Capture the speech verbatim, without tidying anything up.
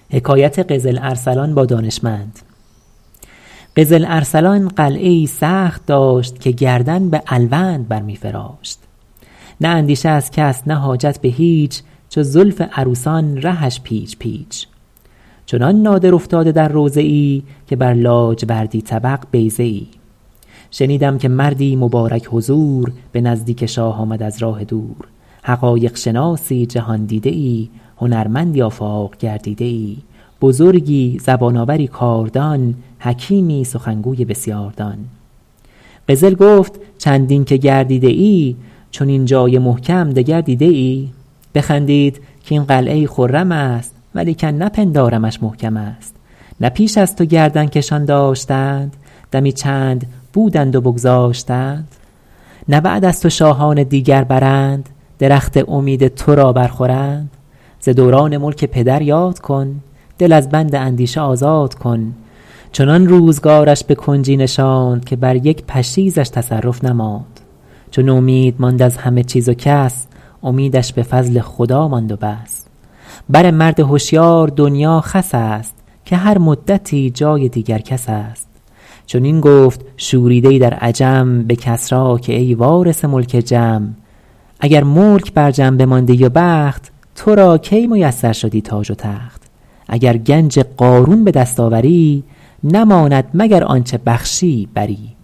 حکایت قزل ارسلان با دانشمند. قزل ارسلان قلعه ای سخت داشت که گردن به الوند برمی فراشت. نه اندیشه از کس نه حاجت به هیچ، چو زلف عروسان رهش پیچ پیچ. چنان نادر افتاده در روضه ای که بر لاجوردی طبق بیضه ای. شنیدم که مردی مبارک حضور به نزدیک شاه آمد از راه دور. حقایق شناسی جهان دیده ای، هنرمندی آفاق گردیده ای. بزرگی زبان آوری کاردان، حکیمی سخنگوی بسیاردان. قزل گفت چندین که گردیده ای، چون این جای محکم دگر دیده ای؟ بخندید که این قلعه خرم است، ولیکن نپندارمش محکم است. نه پیش از تو گردن کشان داشتند، دمی چند بودند و بگذاشتند. نه بعد از تو شاهان دیگر برند، درخت امید تو را برخورند. ز دوران ملک پدر یاد کن، دل از بند اندیشه آزاد کن. چنان روزگارش به کنجی نشاند، که بر یک پشیزش تصرف نماند. چون امید ماند از همه چیز و کس، امیدش به فضل خدا ماند و بس. بر مرد هوشیار دنیا خس است، که هر مدتی جای دیگر کس است. چون این گفت شوریده‌ای در عجم، به کسری که ای وارث ملک جم. اگر ملک بر جم بماندی و بخت، تو را کی میسر شدی تاج و تخت. اگر گنج قارون به دست آوری، نماند مگر آنچه بخشی بری.